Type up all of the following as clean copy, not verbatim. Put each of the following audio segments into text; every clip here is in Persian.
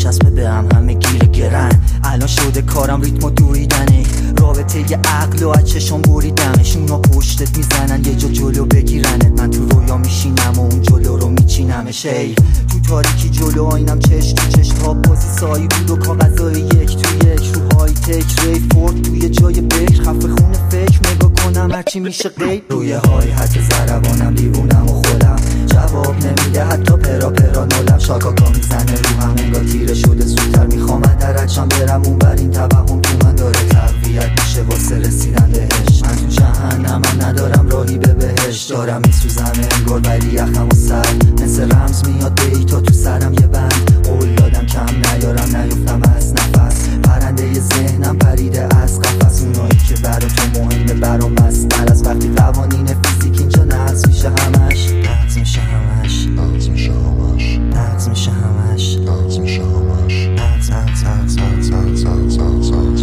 بچسبه به همه گیر گرن. الان شده کارم ریتمو دویدنه، رابطه ی عقل و از چشم بریدمش. اونا پشتت میزنن یه جا جلو بگیرنت، من تو رویا میشینم و اون جلو رو میچینمش. ای تو تاریکی جلو آینم چشم تو چشم، تا بازی سایی بود و کاغذای یک تو یک. رو های تک ری فورد توی جای بکر، خفه خونه فکر نگاه کنم هرچی میشه غیب. روی های حتی زربانم دیوونم و خودم، جواب نمیده حتی پرا پرا نولم. شاکاکا میزنه رو هم انگار تیره شده، زودتر میخوام درچم برم اون بر. این توهم تو من داره تقویت میشه واسه رسیدن بهش. من تو جهنم من ندارم راهی به بهش، دارم میسوزم انگار ولی یخم و سر مثل رمز میاد دیتا تو سرم یه بند. قول دادم کم نیارم نیفتم از نفس، پرنده ذهنم پریده از قفس. اونایی که برا تو مهمه برام مستر از وقتی قوانین فیزیک اینجا نقض میشه همش، نقض میشه همش، نقض میشه همش، نقض میشه همش، نقض میشه همش، نقض نقض نقض نقض نقض نقض نقض نقض.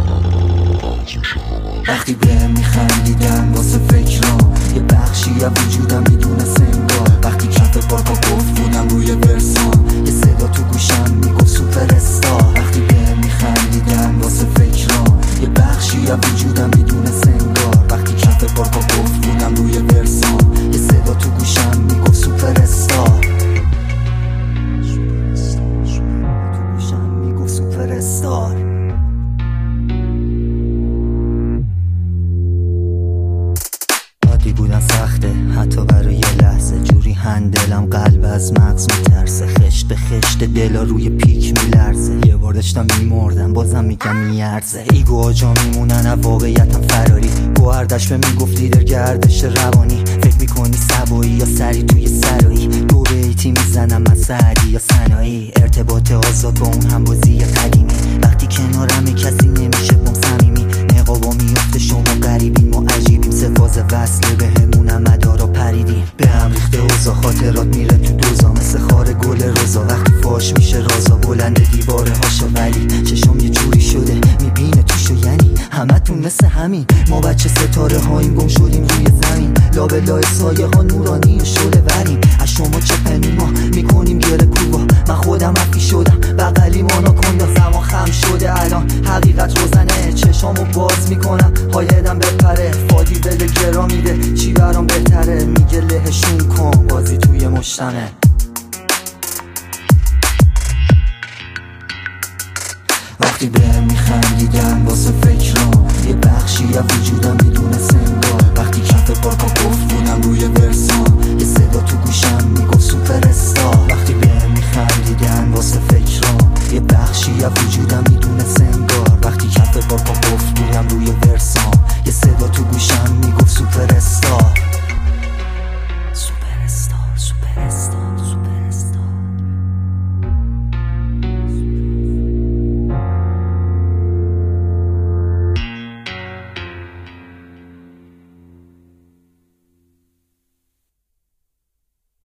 وقتی بهم میخندیدن واسه فکرام، یه بخشی از وجودم بدون سنگار. وقتی کف پارکا گفت بودم روی ورسام، یه صدا تو گوشم میگفت سوپر استار. وقتی بهم میخندیدن واسه فکرام، یه بخشی از وجودم بدون سنگار. وقتی کف پارکا گفت بودم روی ورسام، یه صدا تو گوشم میگفت سوپر استار. تو گوشم میگفت سوپر استار. بودن سخته حتی برای یه لحظه، جوری هندلم قلب از مغز میترسه. خشت به خشت دلا روی پیک میلرزه، یه بار داشتم میمردم بازم میگم میارزه. ایگو آجا میمونن از واقعیتم فراری، گوهردش به میگفت لیدر گردش روانی. فکر میکنی سبایی یا سری توی سرایی، دو بیتی میزنم من سعدی یا سنایی. ارتباط آزاد با اون هم بازی قدیمی، وقتی کنارم کسی نمیشه بم صمیمی. نقابا میفته شما غریبین ما عجیبیم، سفاز وصله به همونم مدارا پریدیم. به هم ریخته اوزا خاطرات میره تو دوزا، مثل خار گل روزا. وقتی فاش میشه رازا بلند دیواره هاشا، ولی چشم یه جوری شده میبینه توشو. یعنی همتون مثل همین، ما بچه ستاره هاییم گم شدیم روی زمین. لابلای سایه ها نورانی و شعله وریم، از شما چه پنوما میکنیم گره کوبا. من خودم افی شدم بغلی مانا کن، یا زمان خم شده الان حقیقت روزنه. چشامو باز میکنم هایدم بپره، فادی بده گرا میده چی برام بهتره. میگه لهشون کن بازی توی مشتمه. وقتی بهم میخندیدن واسه فکرام، یه بخشی از وجودم بدون سنگار. وقتی کف پارکا گفت بودم روی ورسام، یه صدا تو گوشم میگفت سوپر استار.